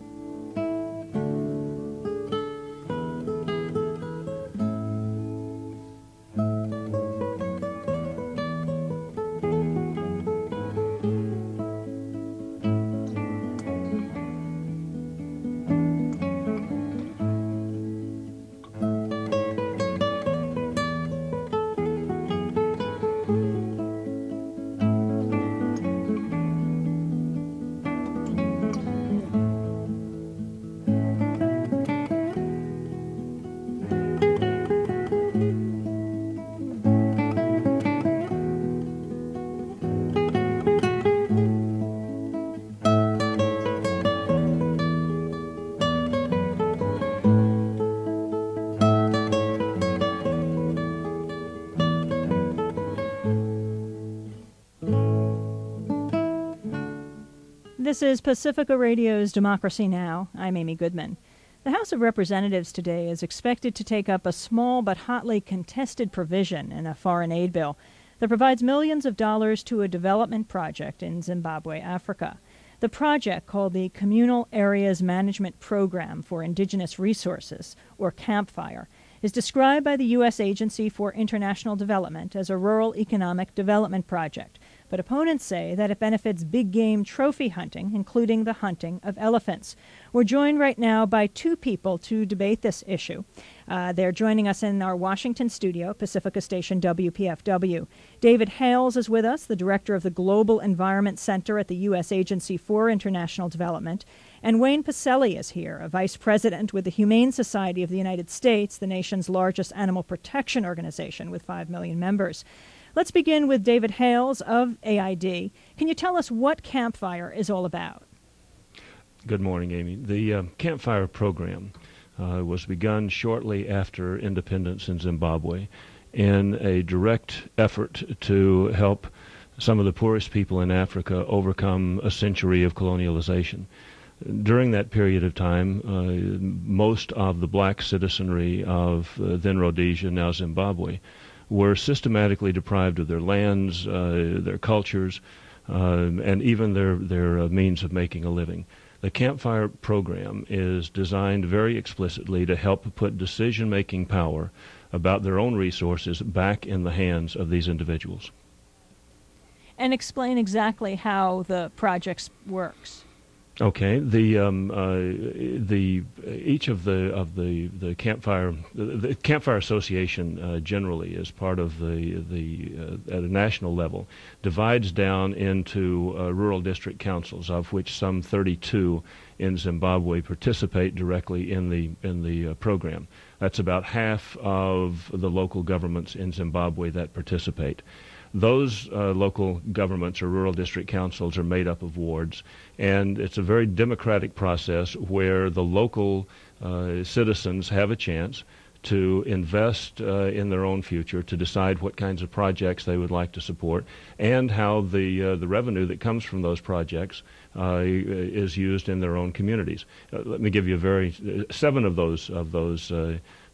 This is Pacifica Radio's Democracy Now! I'm Amy Goodman. The House of Representatives today is expected to take up a small but hotly contested provision in a foreign aid bill that provides millions of dollars to a development project in Zimbabwe, Africa. The project, called the Communal Areas Management Program for Indigenous Resources, or CAMPFIRE, is described by the U S Agency for International Development as a rural economic development project. But opponents say that it benefits big game trophy hunting, including the hunting of elephants. We're joined right now by two people to debate this issue. Uh, they're joining us in our Washington studio, Pacifica Station W P F W. David Hales is with us, the director of the Global Environment Center at the U S Agency for International Development. And Wayne Pacelli is here, a vice president with the Humane Society of the United States, the nation's largest animal protection organization with five million members. Let's begin with David Hales of A I D. Can you tell us what CAMPFIRE is all about? Good morning, Amy. The uh, CAMPFIRE program uh, was begun shortly after independence in Zimbabwe in a direct effort to help some of the poorest people in Africa overcome a century of colonialization. During that period of time, uh, most of the black citizenry of uh, then Rhodesia, now Zimbabwe, were systematically deprived of their lands, uh, their cultures, uh, and even their, their uh, means of making a living. The CAMPFIRE program is designed very explicitly to help put decision-making power about their own resources back in the hands of these individuals. And explain exactly how the project works. Okay, the um, uh, the each of the of the the CAMPFIRE the, the CAMPFIRE Association uh, generally, as part of the the uh, at a national level, divides down into uh, rural district councils, of which some thirty-two in Zimbabwe participate directly in the in the uh, program. That's about half of the local governments in Zimbabwe that participate. Those uh, local governments or rural district councils are made up of wards, and it's a very democratic process where the local uh, citizens have a chance to invest uh, in their own future, to decide what kinds of projects they would like to support, and how the uh, the revenue that comes from those projects uh, is used in their own communities. Uh, let me give you a very uh, seven of those of those. Uh,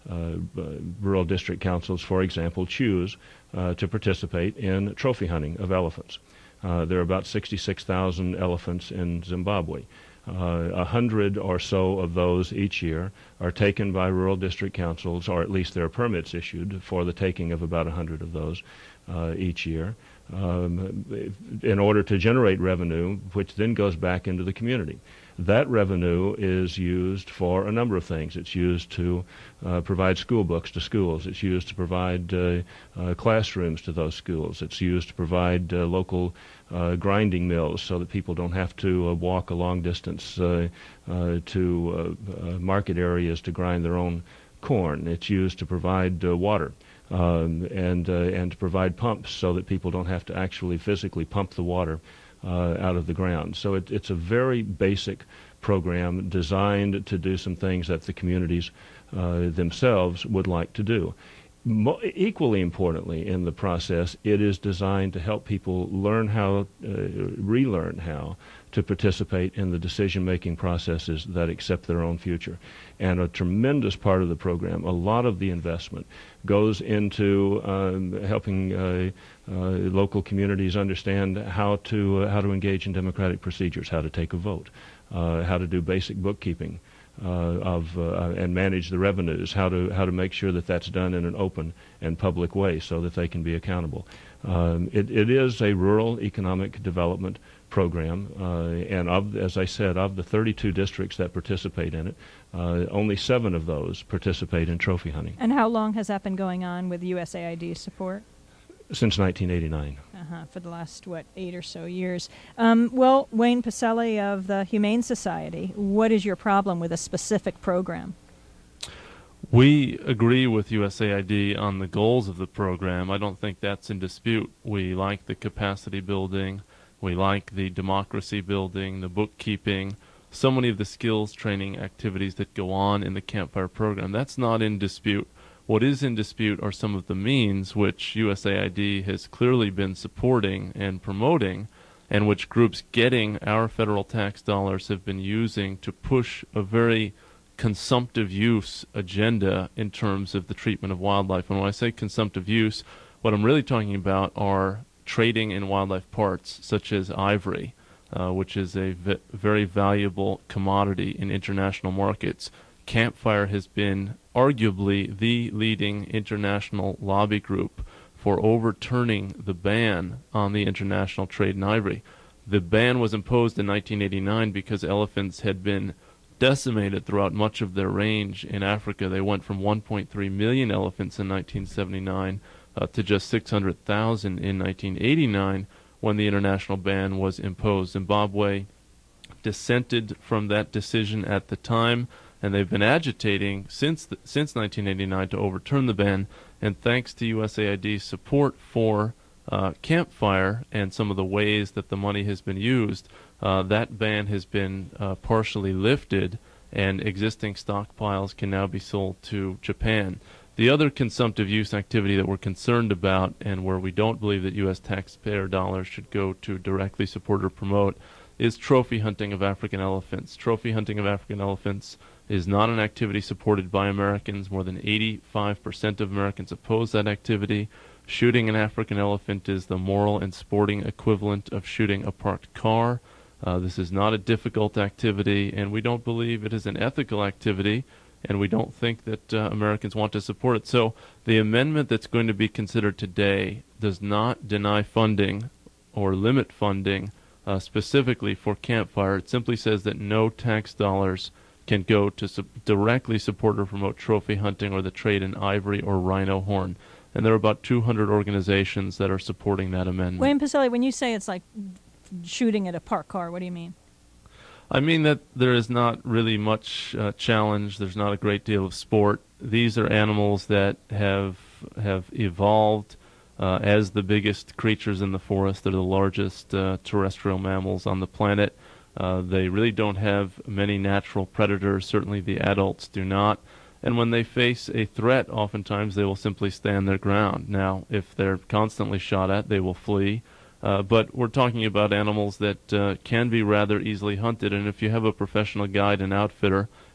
uh, rural district councils, for example, choose uh, to participate in trophy hunting of elephants. Uh, there are about sixty-six thousand elephants in Zimbabwe. Uh, a hundred or so of those each year are taken by rural district councils, or at least there are permits issued for the taking of about a hundred of those uh, each year, um, in order to generate revenue, which then goes back into the community. That revenue is used for a number of things. It's used to uh, provide school books to schools. It's used to provide uh, uh, classrooms to those schools. It's used to provide uh, local uh, grinding mills so that people don't have to uh, walk a long distance uh, uh, to uh, uh, market areas to grind their own corn. It's used to provide uh, water. Um, and uh, and to provide pumps so that people don't have to actually physically pump the water uh, out of the ground. So it, it's a very basic program designed to do some things that the communities uh, themselves would like to do. Mo- equally importantly in the process, it is designed to help people learn how, uh, relearn how to participate in the decision-making processes that accept their own future. And a tremendous part of the program, a lot of the investment, goes into um, helping uh, uh, local communities understand how to uh, how to engage in democratic procedures, how to take a vote, uh, how to do basic bookkeeping uh, of uh, and manage the revenues, how to how to make sure that that's done in an open and public way so that they can be accountable. Um, it, it is a rural economic development program, uh, and of, as I said, of the thirty-two districts that participate in it, uh, only seven of those participate in trophy hunting. And how long has that been going on with U S A I D support? Since nineteen eighty-nine. Uh-huh, for the last, what, eight or so years. Um, well, Wayne Pacelle of the Humane Society, what is your problem with a specific program? We agree with U S A I D on the goals of the program. I don't think that's in dispute. We like the capacity building. We like the democracy building, the bookkeeping, so many of the skills training activities that go on in the Campfire program. That's not in dispute. What is in dispute are some of the means which U S A I D has clearly been supporting and promoting, and which groups getting our federal tax dollars have been using to push a very consumptive use agenda in terms of the treatment of wildlife. And when I say consumptive use, what I'm really talking about are trading in wildlife parts, such as ivory, uh, which is a v- very valuable commodity in international markets. Campfire has been arguably the leading international lobby group for overturning the ban on the international trade in ivory. The ban was imposed in nineteen eighty-nine because elephants had been decimated throughout much of their range in Africa. They went from one point three million elephants in nineteen seventy-nine uh, to just six hundred thousand in nineteen eighty-nine when the international ban was imposed. Zimbabwe dissented from that decision at the time, and they've been agitating since the, since nineteen eighty-nine to overturn the ban. And thanks to U S A I D's support for uh, Campfire and some of the ways that the money has been used, uh, that ban has been uh, partially lifted, and existing stockpiles can now be sold to Japan. The other consumptive use activity that we're concerned about, and where we don't believe that U S taxpayer dollars should go to directly support or promote, is trophy hunting of African elephants. Trophy hunting of African elephants is not an activity supported by Americans. More than eighty-five percent of Americans oppose that activity. Shooting an African elephant is the moral and sporting equivalent of shooting a parked car. Uh, this is not a difficult activity, and we don't believe it is an ethical activity, and we don't think that uh, Americans want to support it. So the amendment that's going to be considered today does not deny funding or limit funding uh, specifically for Campfire. It simply says that no tax dollars can go to su- directly support or promote trophy hunting or the trade in ivory or rhino horn. And there are about two hundred organizations that are supporting that amendment. Wayne Pacelle, when you say it's like shooting at a parked car, what do you mean? I mean that there is not really much uh, challenge. There's not a great deal of sport. These are animals that have have evolved uh, as the biggest creatures in the forest. They're the largest uh, terrestrial mammals on the planet. Uh, they really don't have many natural predators. Certainly the adults do not. And when they face a threat, oftentimes they will simply stand their ground. Now, if they're constantly shot at, they will flee. Uh, but we're talking about animals that uh, can be rather easily hunted, and if you have a professional guide and outfitter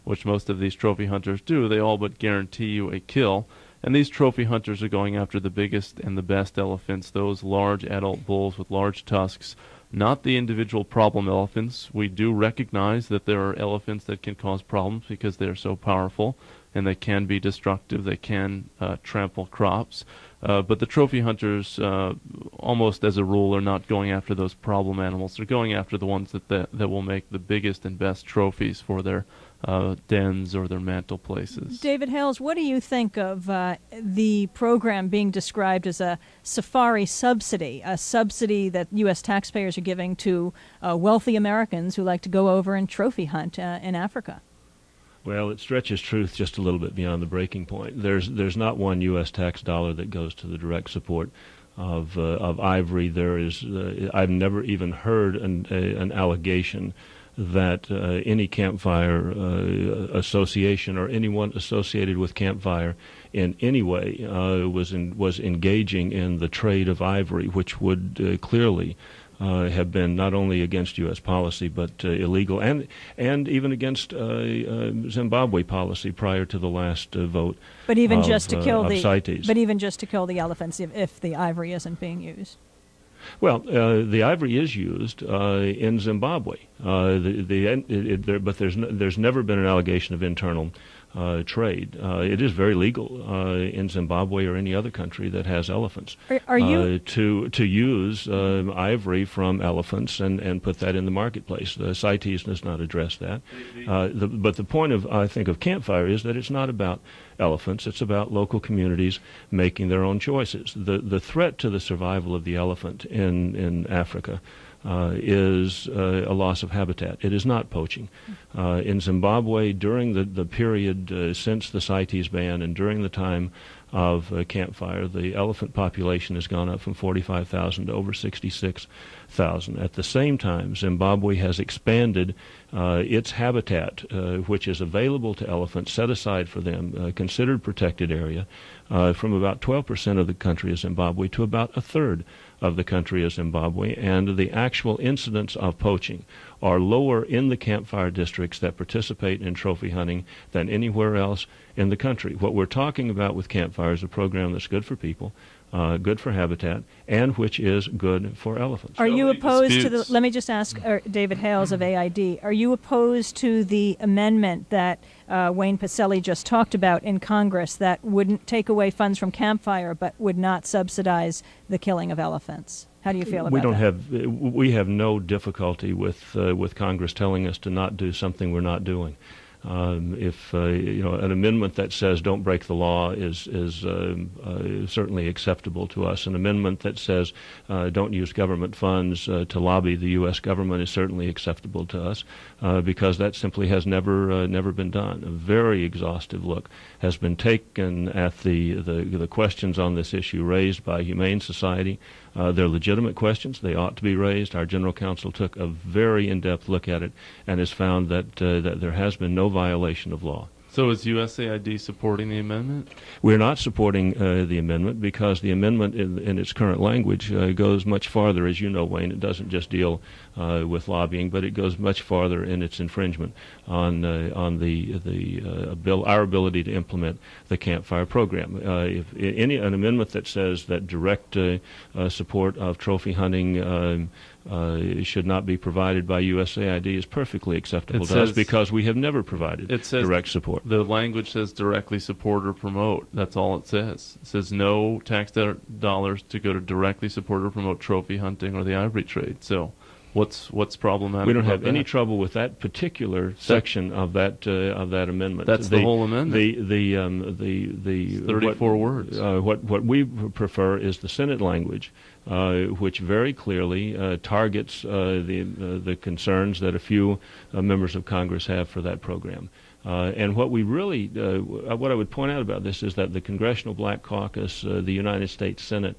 which most of these trophy hunters do, they all but guarantee you a kill. And these trophy hunters are going after the biggest and the best elephants, those large adult bulls with large tusks, not the individual problem elephants. We do recognize that there are elephants that can cause problems because they are so powerful and they can be destructive. They can uh, trample crops. Uh, but the trophy hunters, uh, almost as a rule, are not going after those problem animals. They're going after the ones that, that, that will make the biggest and best trophies for their uh, dens or their mantle places. David Hales, what do you think of uh, the program being described as a safari subsidy, a subsidy that U S taxpayers are giving to uh, wealthy Americans who like to go over and trophy hunt uh, in Africa? Well, it stretches truth just a little bit beyond the breaking point. There's there's not one U S tax dollar that goes to the direct support of uh, of ivory. There is uh, I've never even heard an a, an allegation that uh, any campfire uh, association or anyone associated with campfire in any way uh, was in, was engaging in the trade of ivory, which would uh, clearly Uh, have been not only against U S policy but uh, illegal, and and even against uh, uh, Zimbabwe policy prior to the last uh, vote. But even of, just to uh, kill the CITES. but even just to kill the elephants if, if the ivory isn't being used. Well, uh, the ivory is used uh, in Zimbabwe. Uh, the the it, it, there, but there's no, there's never been an allegation of internal Uh, trade. Uh, it is very legal uh, in Zimbabwe or any other country that has elephants Are, are you uh, to to use uh, ivory from elephants and, and put that in the marketplace. The CITES does not address that. Uh, the, but the point of I think of campfire is that it's not about elephants. It's about local communities making their own choices. The the threat to the survival of the elephant in in Africa Uh, is uh, a loss of habitat. It is not poaching. Uh, in Zimbabwe, during the, the period uh, since the CITES ban and during the time of uh, campfire, the elephant population has gone up from forty-five thousand to over sixty-six thousand. At the same time, Zimbabwe has expanded uh, its habitat, uh, which is available to elephants, set aside for them, uh, considered protected area, uh, from about twelve percent of the country of Zimbabwe to about a third of the country of Zimbabwe, and the actual incidents of poaching are lower in the campfire districts that participate in trophy hunting than anywhere else in the country. What we're talking about with campfire is a program that's good for people, uh, good for habitat, and which is good for elephants. Are you opposed to the, disputes. let me just ask uh, David Hales of A I D, are you opposed to the amendment that uh, Wayne Pacelli just talked about in Congress that wouldn't take away funds from campfire but would not subsidize the killing of elephants? How do you feel about we don't that? have we have no difficulty with uh, with Congress telling us to not do something we're not doing. Um, if uh, you know, an amendment that says don't break the law is is uh, uh, certainly acceptable to us. An amendment that says uh, don't use government funds uh, to lobby the U S government is certainly acceptable to us, uh, because that simply has never uh, never been done. A very exhaustive look has been taken at the the, the questions on this issue raised by Humane Society. Uh, they're legitimate questions. They ought to be raised. Our general counsel took a very in-depth look at it and has found that uh, that there has been no violation of law. So is U S A I D supporting the amendment? We're not supporting uh, the amendment because the amendment in, in its current language uh, goes much farther. As you know, Wayne, it doesn't just deal uh, with lobbying, but it goes much farther in its infringement on uh, on the the uh, bill, our ability to implement the campfire program. Uh, if any an amendment that says that direct uh, uh, support of trophy hunting um, Uh, should not be provided by U S A I D is perfectly acceptable It to us says- because we have never provided It says direct support. The language says directly support or promote. That's all it says. It says no tax do- dollars to go to directly support or promote trophy hunting or the ivory trade. So what's what's problematic We don't about have any that? trouble with that particular section of that uh, of that amendment. That's the whole amendment. The the um, the the It's thirty-four what, words. Uh, what what we prefer is the Senate language, uh, which very clearly uh, targets uh, the uh, the concerns that a few uh, members of Congress have for that program. Uh, and what we really, uh, what I would point out about this is that the Congressional Black Caucus, uh, the United States Senate,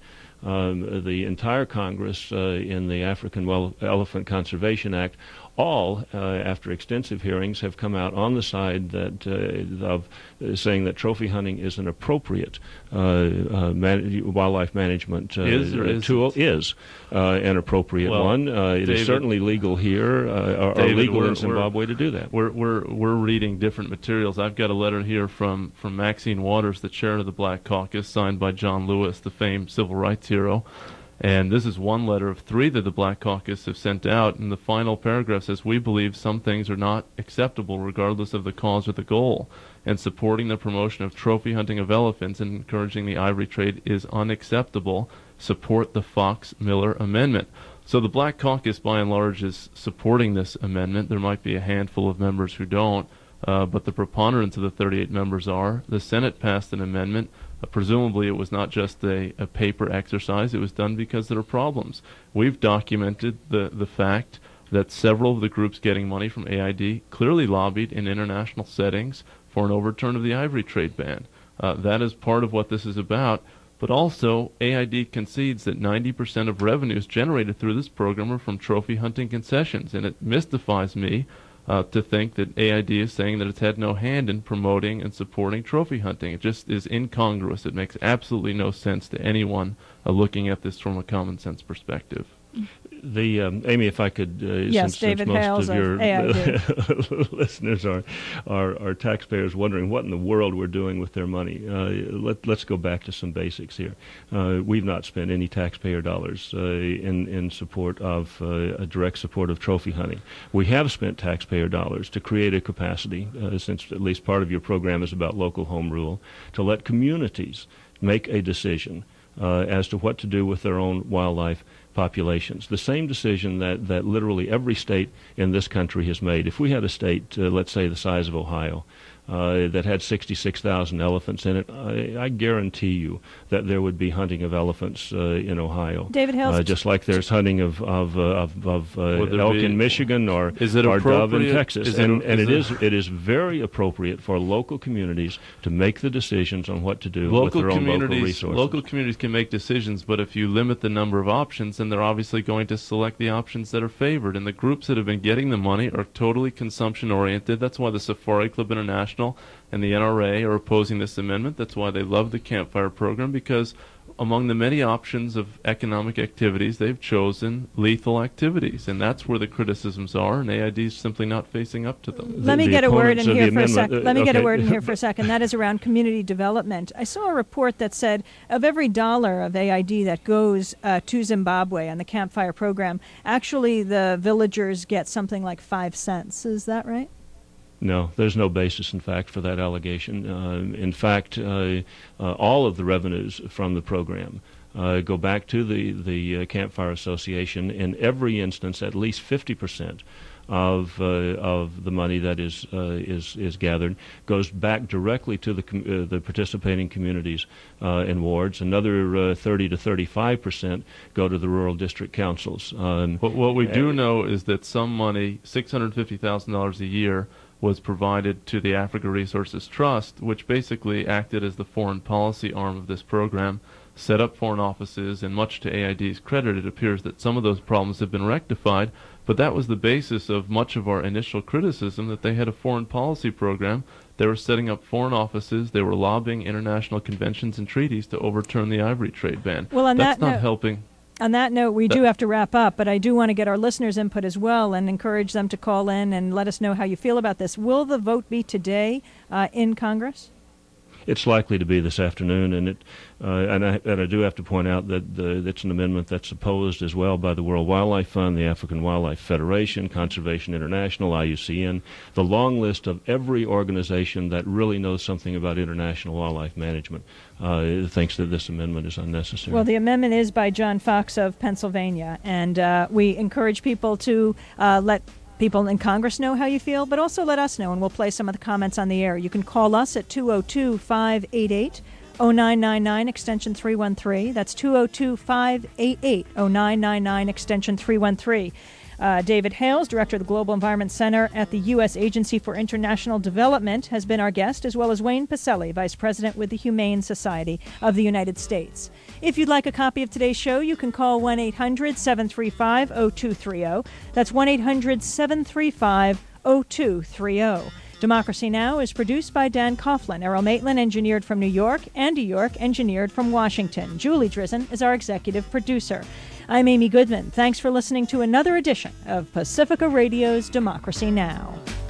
um, the entire Congress uh, in the African Wel- Elephant Conservation Act, all, uh, after extensive hearings, have come out on the side that uh, of uh, saying that trophy hunting is an appropriate uh, uh, man- wildlife management uh, is or tool. Is uh, an appropriate well, one. Uh, it David, is certainly legal here, uh, or, David, or legal we're, in Zimbabwe to do that. We're we're we're reading different materials. I've got a letter here from from Maxine Waters, the chair of the Black Caucus, signed by John Lewis, the famed civil rights hero. And this is one letter of three that the Black Caucus have sent out. And the final paragraph says, we believe some things are not acceptable regardless of the cause or the goal. And supporting the promotion of trophy hunting of elephants and encouraging the ivory trade is unacceptable. Support the Fox-Miller Amendment. So the Black Caucus, by and large, is supporting this amendment. There might be a handful of members who don't, uh, but the preponderance of the thirty-eight members are. The Senate passed an amendment. Uh, presumably it was not just a, a paper exercise. It was done because there are problems. We've documented the, the fact that several of the groups getting money from A I D clearly lobbied in international settings for an overturn of the ivory trade ban. Uh, that is part of what this is about. But also, A I D concedes that ninety percent of revenues generated through this program are from trophy hunting concessions. And it mystifies me Uh, to think that A I D is saying that it's had no hand in promoting and supporting trophy hunting. It just is incongruous. It makes absolutely no sense to anyone uh, looking at this from a common sense perspective. The um, Amy, if I could, uh, yes, since, David since most Hales of your of A I D. listeners are, are are taxpayers wondering what in the world we're doing with their money, uh, let, let's go back to some basics here. Uh, we've not spent any taxpayer dollars uh, in in support of uh, a direct support of trophy hunting. We have spent taxpayer dollars to create a capacity, uh, since at least part of your program is about local home rule, to let communities make a decision uh, as to what to do with their own wildlife populations. The same decision that, that literally every state in this country has made. If we had a state, uh, let's say the size of Ohio, uh, that had sixty-six thousand elephants in it, I, I guarantee you that there would be hunting of elephants uh, in Ohio. David Hales, uh, just like there's hunting of of, uh, of, of uh, elk be, in Michigan or, is it or dove in appropriate? Texas. Is and it, and is it it, is it is very appropriate for local communities to make the decisions on what to do local with their own local communities, resources. Local communities can make decisions, but if you limit the number of options, then they're obviously going to select the options that are favored. And the groups that have been getting the money are totally consumption-oriented. That's why the Safari Club International and the N R A are opposing this amendment. That's why they love the Campfire program, because among the many options of economic activities, they've chosen lethal activities, and that's where the criticisms are, and A I D is simply not facing up to them. Let me the get a word in opponents of here the for a amendment- second. uh, Let me get a okay. word in here for a second. That is around community development. I saw a report that said of every dollar of A I D that goes uh, to Zimbabwe on the Campfire program, actually the villagers get something like five cents. Is that right? No, there's no basis, in fact, for that allegation. Uh, in fact, uh, uh, all of the revenues from the program uh, go back to the, the uh, Campfire Association. In every instance, at least fifty percent of uh, of the money that is uh, is is gathered goes back directly to the com- uh, the participating communities uh, and wards. Another uh, thirty to thirty-five percent go to the rural district councils. Um, But what we do know is that some money, six hundred fifty thousand dollars a year, was provided to the Africa Resources Trust, which basically acted as the foreign policy arm of this program, set up foreign offices, and much to A I D's credit, it appears that some of those problems have been rectified, but that was the basis of much of our initial criticism, that they had a foreign policy program. They were setting up foreign offices, they were lobbying international conventions and treaties to overturn the ivory trade ban. Well, on That's that not note- helping. On that note, we do have to wrap up, but I do want to get our listeners' input as well and encourage them to call in and let us know how you feel about this. Will the vote be today uh, in Congress? It's likely to be this afternoon, and it uh, and, I, and I do have to point out that the, it's an amendment that's opposed as well by the World Wildlife Fund, the African Wildlife Federation, Conservation International, I U C N, the long list of every organization that really knows something about international wildlife management uh, thinks that this amendment is unnecessary. Well, the amendment is by John Fox of Pennsylvania, and uh, we encourage people to uh, let people in Congress know how you feel, but also let us know, and we'll play some of the comments on the air. You can call us at two oh two, five eight eight, oh nine nine nine, extension three one three. That's two oh two, five eight eight, oh nine nine nine, extension three one three. Uh, David Hales, Director of the Global Environment Center at the U S Agency for International Development, has been our guest, as well as Wayne Pacelli, Vice President with the Humane Society of the United States. If you'd like a copy of today's show, you can call one eight hundred seven three five oh two three oh. That's one eight hundred seven three five oh two three oh. Democracy Now! Is produced by Dan Coughlin. Errol Maitland engineered from New York. Andy York engineered from Washington. Julie Drizzen is our executive producer. I'm Amy Goodman. Thanks for listening to another edition of Pacifica Radio's Democracy Now!